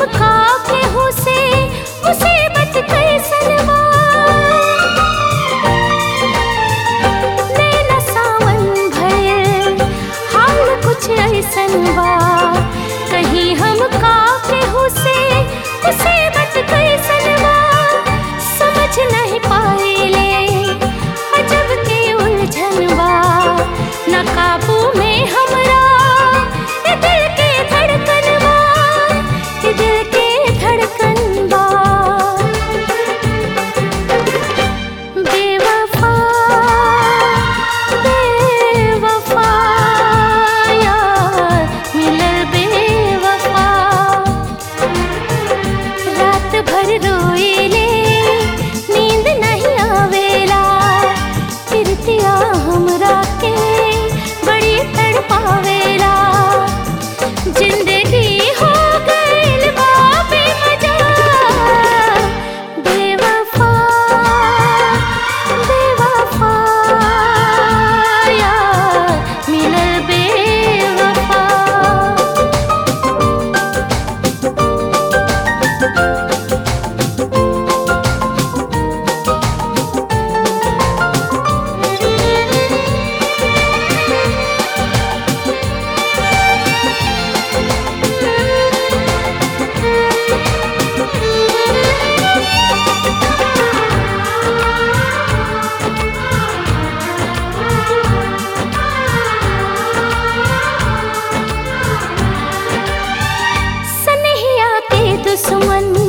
का केहू से मुसीबत कैसन बा। नैना सावन भयल हाल कुछ ऐसन बा। कहीं हम का केहू से मुसीबत कैसन बा। समझ नहीं पाइले अजब के उलझन बा। न काबू में हमरा ये दिल के धड़कन बा। ये दिल के धड़कन बा। बेवफा बेवफा यार मिलल बेवफा। रात भर रोइले नींद नहीं आवेला। फिरतिया हमरा के बड़ी तड़पावेला। जिंदगी हो गइल बा बेमजा। बेवफा बेवफा यार मिलल बेवफा। सनहिया के दुश्मन